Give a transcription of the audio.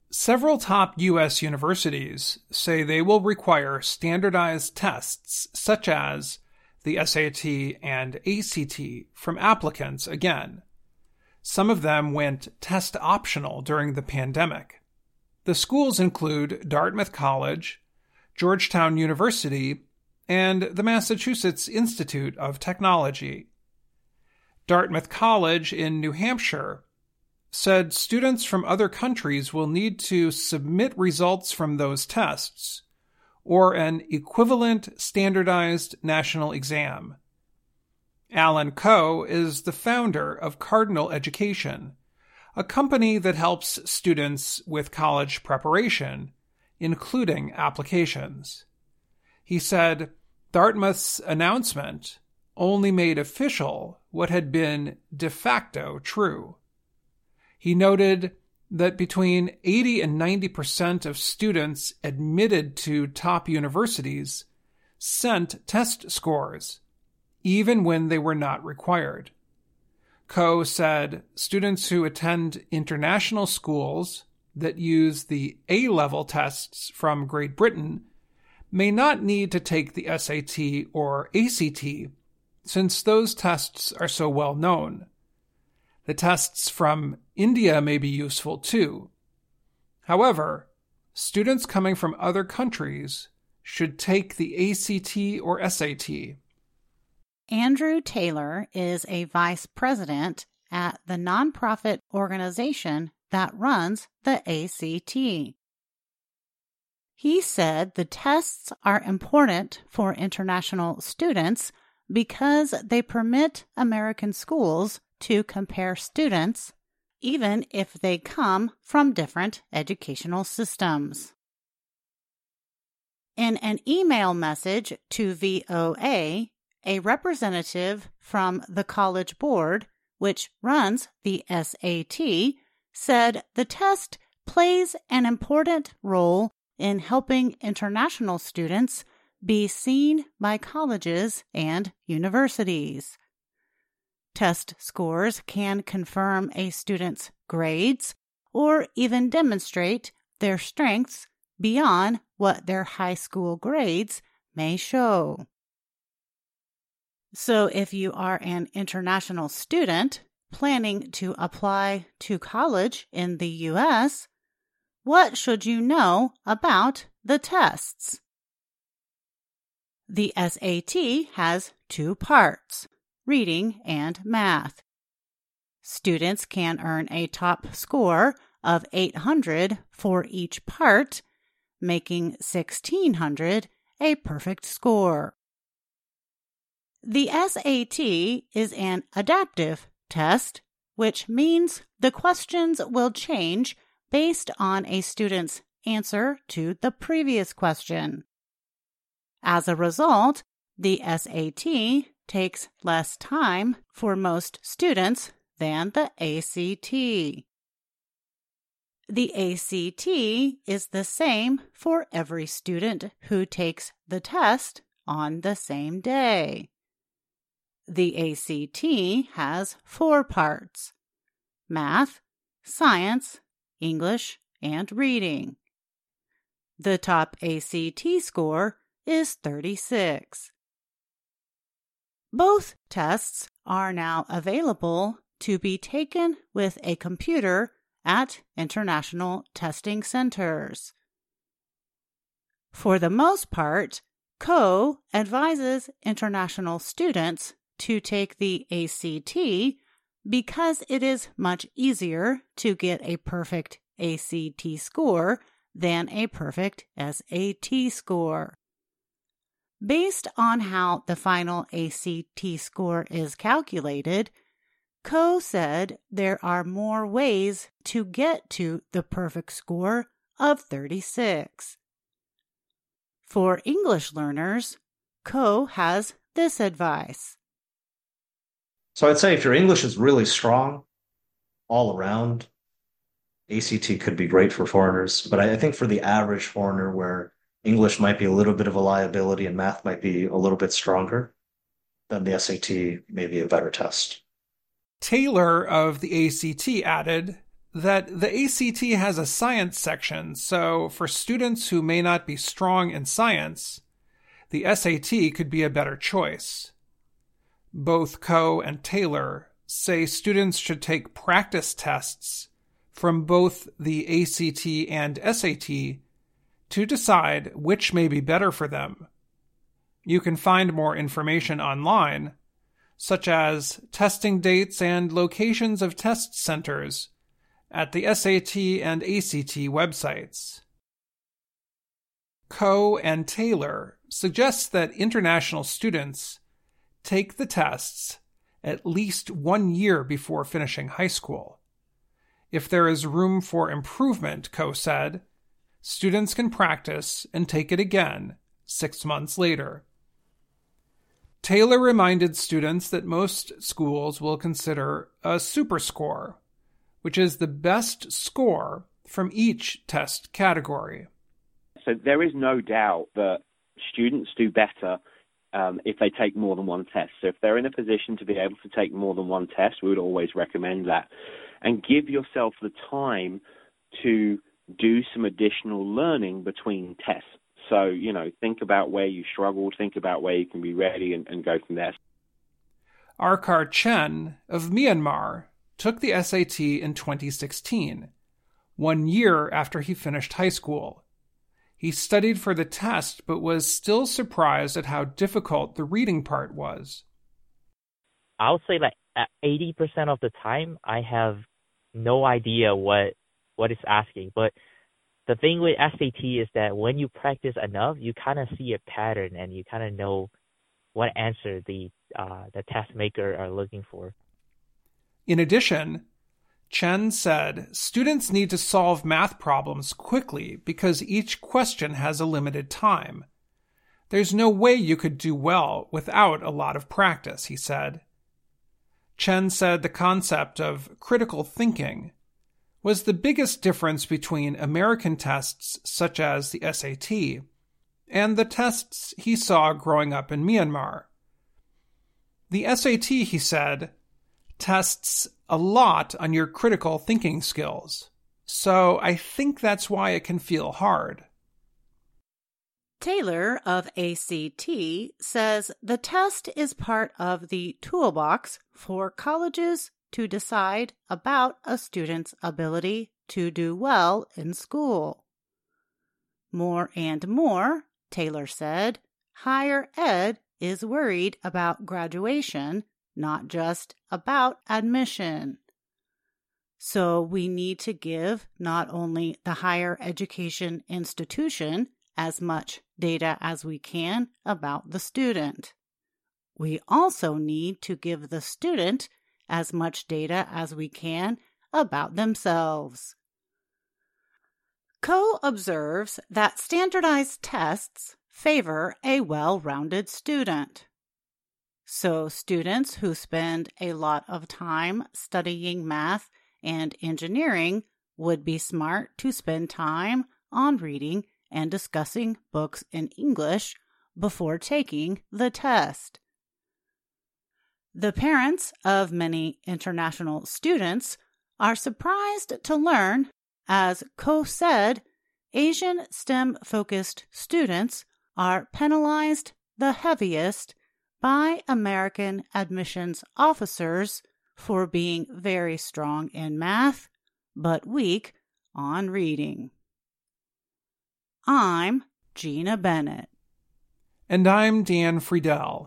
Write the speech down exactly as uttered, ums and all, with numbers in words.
Several top U S universities say they will require standardized tests such as the S A T and A C T from applicants again. Some of them went test optional during the pandemic. The schools include Dartmouth College, Georgetown University, and the Massachusetts Institute of Technology. Dartmouth College in New Hampshire said students from other countries will need to submit results from those tests or an equivalent standardized national exam. Alan Coe is the founder of Cardinal Education, a company that helps students with college preparation, including applications. He said Dartmouth's announcement only made official what had been de facto true. He noted that between eighty and ninety percent of students admitted to top universities sent test scores, even when they were not required. Coe said students who attend international schools that use the A-level tests from Great Britain may not need to take the S A T or A C T, since those tests are so well known. The tests from India may be useful too. However, students coming from other countries should take the A C T or S A T. Andrew Taylor is a vice president at the nonprofit organization that runs the A C T. He said the tests are important for international students because they permit American schools to compare students, even if they come from different educational systems. In an email message to V O A, a representative from the College Board, which runs the S A T, said the test plays an important role in helping international students be seen by colleges and universities. Test scores can confirm a student's grades or even demonstrate their strengths beyond what their high school grades may show. So if you are an international student planning to apply to college in the U S, what should you know about the tests? The S A T has two parts: reading and math. Students can earn a top score of eight hundred for each part, making sixteen hundred a perfect score. The S A T is an adaptive test, which means the questions will change based on a student's answer to the previous question. As a result, the S A T takes less time for most students than the A C T. The A C T is the same for every student who takes the test on the same day. The A C T has four parts: math, science, English, and reading. The top A C T score is thirty-six. Both tests are now available to be taken with a computer at international testing centers. For the most part, Coe advises international students to take the A C T because it is much easier to get a perfect A C T score than a perfect S A T score. Based on how the final A C T score is calculated, Coe said there are more ways to get to the perfect score of thirty-six. For English learners, Coe has this advice. So I'd say if your English is really strong all around, A C T could be great for foreigners. But I think for the average foreigner where English might be a little bit of a liability and math might be a little bit stronger, then the S A T may be a better test. Taylor of the A C T added that the A C T has a science section, so for students who may not be strong in science, the S A T could be a better choice. Both Coe and Taylor say students should take practice tests from both the A C T and S A T to decide which may be better for them. You can find more information online, such as testing dates and locations of test centers, at the S A T and A C T websites. Coe and Taylor suggests that international students take the tests at least one year before finishing high school. If there is room for improvement, Coe said, students can practice and take it again six months later. Taylor reminded students that most schools will consider a super score, which is the best score from each test category. So there is no doubt that students do better um, if they take more than one test. So if they're in a position to be able to take more than one test, we would always recommend that. And give yourself the time to do some additional learning between tests. So, you know, think about where you struggled, think about where you can be ready, and, and go from there. Arkar Chen of Myanmar took the S A T in twenty sixteen, one year after he finished high school. He studied for the test, but was still surprised at how difficult the reading part was. I would say like at eighty percent of the time, I have no idea what what it's asking. But the thing with S A T is that when you practice enough, you kind of see a pattern and you kind of know what answer the uh, the test maker are looking for. In addition, Chen said students need to solve math problems quickly because each question has a limited time. There's no way you could do well without a lot of practice, he said. Chen said the concept of critical thinking was the biggest difference between American tests such as the S A T and the tests he saw growing up in Myanmar. The S A T, he said, tests a lot on your critical thinking skills, so I think that's why it can feel hard. Taylor of A C T says the test is part of the toolbox for colleges to decide about a student's ability to do well in school. More and more, Taylor said, higher ed is worried about graduation, not just about admission. So we need to give not only the higher education institution as much data as we can about the student. We also need to give the student as much data as we can about themselves. Coe observes that standardized tests favor a well-rounded student. So students who spend a lot of time studying math and engineering would be smart to spend time on reading and discussing books in English before taking the test. The parents of many international students are surprised to learn, as Coe said, Asian STEM-focused students are penalized the heaviest by American admissions officers for being very strong in math, but weak on reading. I'm Gina Bennett. And I'm Dan Friedel.